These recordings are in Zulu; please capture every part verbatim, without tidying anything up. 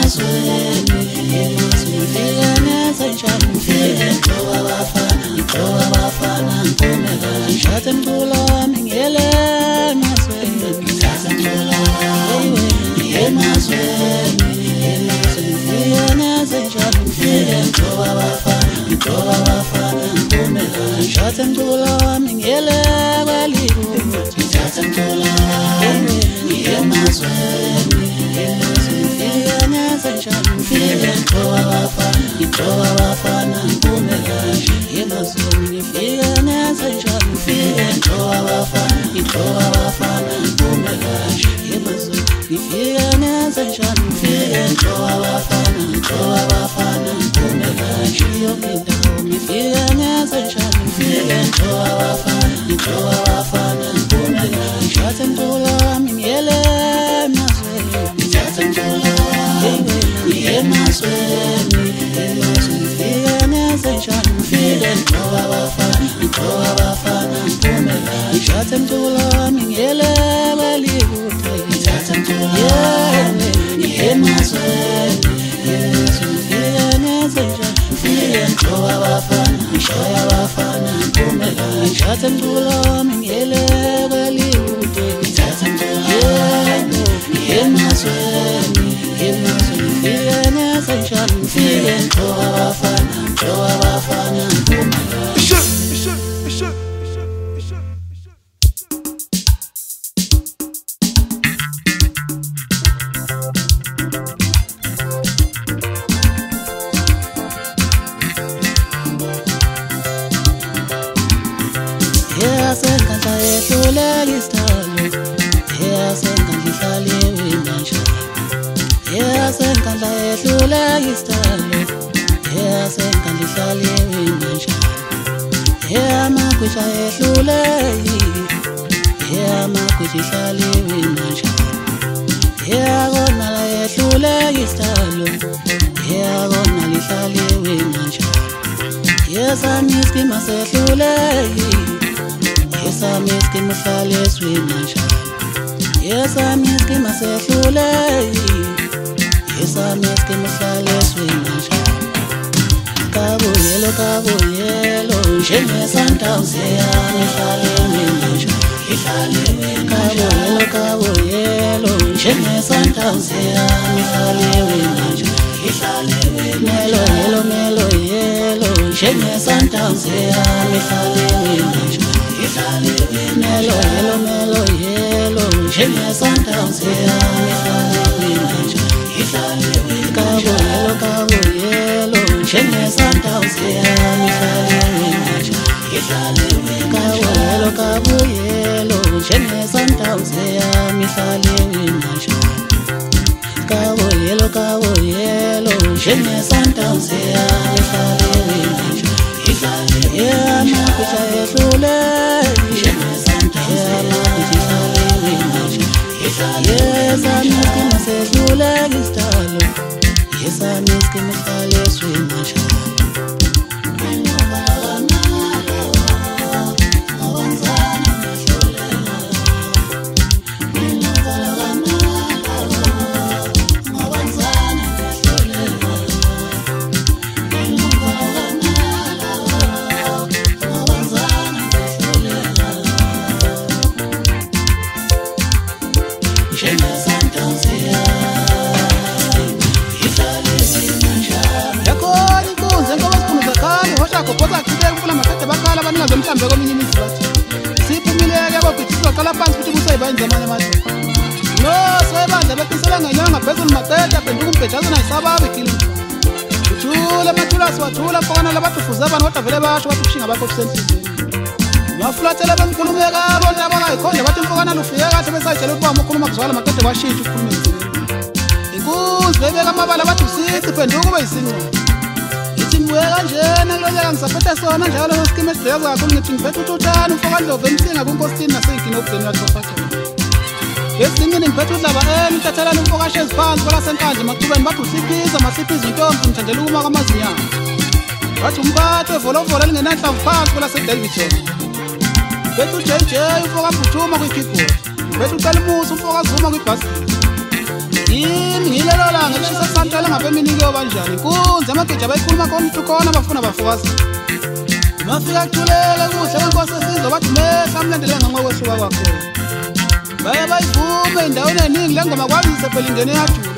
emazweni ngifika nezenjani ngifike ngoba bafana ngoba bafana ngiphume kanje ngithathe umculo wami ngiyele emazweni ngithathe umculo wami emazweni ngifika nezenjani ngifike ngoba bafana ngoba bafana ngiphume kanje ngithathe umculo wami ngiyele kwalibu ngithathe umculo wami emazweni ngifike ngoba bafana ngoba bafana ngiphume kanje emazweni ngifike nezenjani ngifike ngoba bafana ngoba bafana ngiphume kanje emazweni ngifike nezenjani ngifike ngoba bafana ngoba bafana ngiphume kanje yonke indawo ngifike nezenjani ngifike ngoba bafana ngoba bafana ngiphume kanje ngithathe umculo wami ngiyele emazweni ngithathe umculo wami emazweni ngifike nezenjani ngifike ngoba bafana ngoba bafana ngiphume kanje ngithathe umculo wami ngiyele kwalikude ngithathe umculo wami emazweni ngifike nezenjani ngifike ngoba bafana ngoba bafana ngiphume kanje ngithathe umculo wami ngiyele kwalikude ngithathe umculo wami emazweni ngifike nezenjani ngifike ngoba bafana ngoba bafana ngiphume kanje Senkanhla yehluleka isithalo senkanhla ihlale winanjani senkanhla yehluleka isithalo senkanhla ihlale winanjani amagwisha yehluleki amagwisha ihlale winanjani akona la yehluleka isithalo akona lihlale winanjani yesami iskima sehluleki yesami iskima hlale eswinanjani yesami iskima sehluleki yesami iskima hlale eswinanjani kabuyelo kabuyelo njengesandawuze yami ihlale winanjani ihlale kabuyelo kabuyelo njengesandawuze yami ihlale winanjani ihlale melo melo melo yelo njengesandawuze yami ihlale winanjani ihlale melo melo melo yelo njengesandawuze yami ihlale winanjani ihlale kabuyelo kabuyelo njengesandawuze yami ihlale winanjani ihlale kabuyelo kabuyelo njengesandawuze yami ihlale winanjani kabuyelo kabuyelo njengesandawuze yami ihlale winanjani ihlale amagwisha yehluleki njengesandawuze yami ihlale winanjani ihlale yesami iskima sehluleki isithalo yesami iskima ihlale eswinanjani mhlambe kominye imizibathi siphumileke ababhitisi baqala phansi futhi kuseyibayinza amanye amadoda no sebandla beqisela ngenyanga phezulu maqeda phenduka umbhejazana yisababe igile uthule amathulasi wathula mfokana labadufuza abantu kodwa vele basho bathi ushinga bakho kusenhlizweni bafulathela bengikhulumeka bonke abangayikhonde bathi mfokana lufike kahle besayitshela ukuthi bamukhuluma kuzwala maqeda washintsha ukukhuluma emzini inkunzi bebeka amabala bathi usici phenduka ube yisinqobo Timbuye kanjena kulonyaka ngisaphethe sona njalo iskima esideka kakhulu ngithi ngiphethe uthutana umfokandlovu emsinga kunkosini naseyigini obudeni wathophatha ngesimini ngiphethe udlaba eni utathelana umfokashezi phansi kwelasenkandla emathubeni bathi usikiza masiphiza intombi ngithandela ukuma kwamazinyana bathi umphathi wevolovolo elingenanhlamvu phansi kwelasedavidson bethu uJ J umfoka Phuthuma kwi-keyboard bethu ucela umusa umfoka Zuma kwibhasi yimi ngilelo ilanga lishisa kusantela ngabe emini kuyobanjani inkunzi amageja bayikhuluma khona ukuthi ukhona bafuna bafukazi mafika kuthulele kuhle kwenkosi esizwe bathi mehla mlandele ngenxa kwesuka kwakho baye bayivume endaweni eningi le ngoma kwazise phela ingene yajule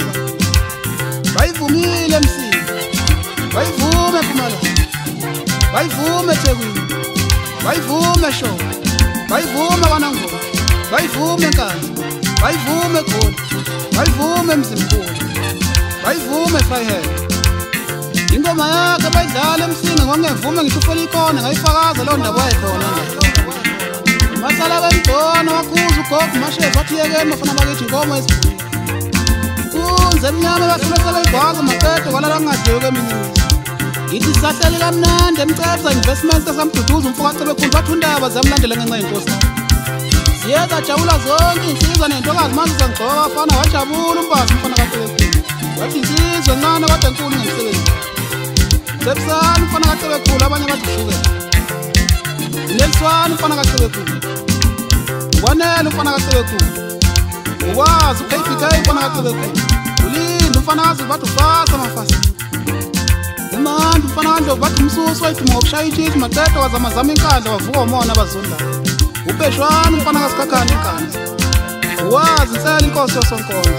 bayivumile emsini bayivume Mpumalanga bayivume Thekwini bayivume Sho bayivume KwaNongoma bayivume Nkandla bayivume Goli bayivume Mzimkhulu bayivume Vryheid ingoma yakhe bayidlala emsini ngongevume ngisho ufela ikona ngayifakaza leyo ndaba yayikhona masala bemdona wakhuza ugogo mashezi wathi yekeni bafana bakithi inkomo esibhuli kunze emnyama bahlule sebeyigwaza maqede kwalala kungadliwe kweminimizi ithi sahleli kamnandi emcebza investment esamduduza umfuka cebekhulu bathi undaba ziyamlandela ngenxa yenkosi siyeza jabula zonke insizwa nentokazi manje sangigcoka abafana wajabula umpazi umfana kacebekhulu wathi insizwe ncane kodwa enkulu ngemsebenzi sebusani umfana kacebekhulu abanye bathi ushukela Nelson umfana kacebekhulu Wanele umfana kacebekhulu ukwazi u-K P K umfana kacebekhulu ulinde umfana kazi bathi ufasa amafasa umantu umfana kandlovu bathi umsusi wayiduma ngokushaya itshitshi maqeda wazamazama inkandla wavuka umona abazondayo uPeshwana umfana kasikhakhana inkandla uwazi insela inkosi yosonkondlo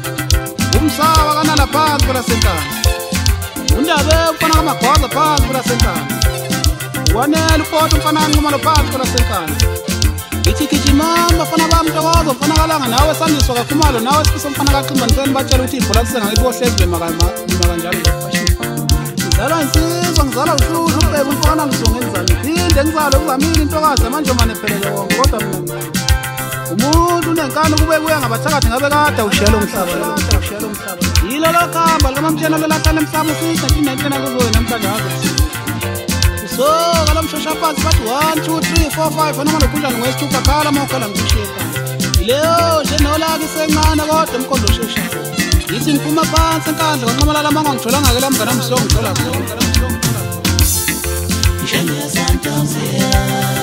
umsaba kanala phansi kwelasenkandla undabe umfana kamagwaza phansi kwelasenkandla Wanele ufoto umfana kanqumalo phansi kwelasenkandla ithi gijimani bafana bami Ntokozo mfana kalanga nawe sandiswa kakhumalo nawe sifisa umfana kaXimba nipeni batshela ukuthi ibhola lisengakithi bohlezi makama kanjalo ngizalwa insizwa ngizalwa uhlulu ubheka umfana ngizonge enzalo phinde ngizalwe kuzamile intokazi amanjomane phelele wonke kodwa mina umuntu unenkani kube kuya ngabathakathi ngabe kade ushiyela umhlaba ushiyela umhlaba yilo lokhamba likamamtshela lelahlala emhlaba ufisa nineteen ninety-nine kuzowe namhlanje ngaze so kala mshosha phansi bathi one two three four five noma lokhunjani ngwesithupha khala mawukhala ngishiye phansi leyo nje nolaki sencane kodwa emkhondo shesha yithi ngiphuma phansi enkandla kwanqamalala manga ngithola ngake la mngana msongo ngithola zonke njenge santozia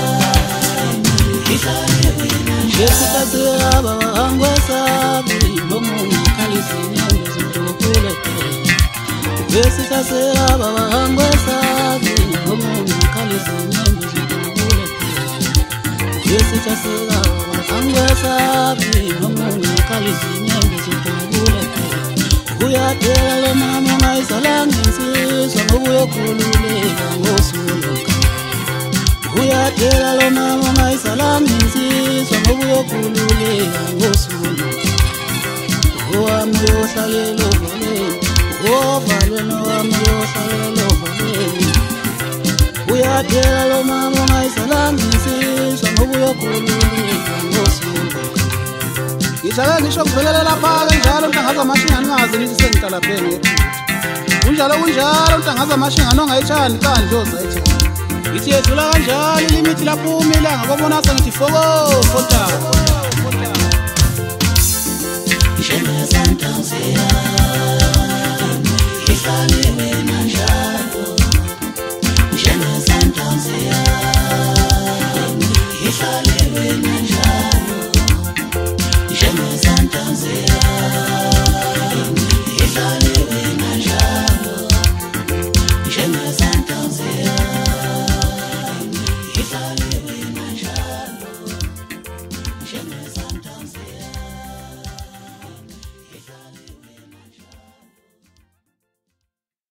Yesitazira bangwesabi bomungu khalisine ngizokule Yesitazira bangwesabi bomungu khalisine ngizokule Yesitazira bangwesabi bomungu khalisine ngizokule Uyadela lo mama ngayisalanga insizwa ngokuyokhululeka ngosuluka Uyadela lo mama ngayisalanga insizwa ngokuyokhululeka ngosuluka Owami yohlalelo valeni ovalwe nowami yohlalelo valeni Uyadela lo mama ngayisalanga insizwa ngokuyokhululeka ngosuluka Ngihlala ngisho kuvelela lapha njalo ntangaza amashingani ngaze nithi sengiqala phenge kunjalo kunjalo ntangaza amashingani ongayitshani kandloza ethi ithi yedlula kanjalo limit lapho umilanga kobona sengithi foko fota Isheme santansi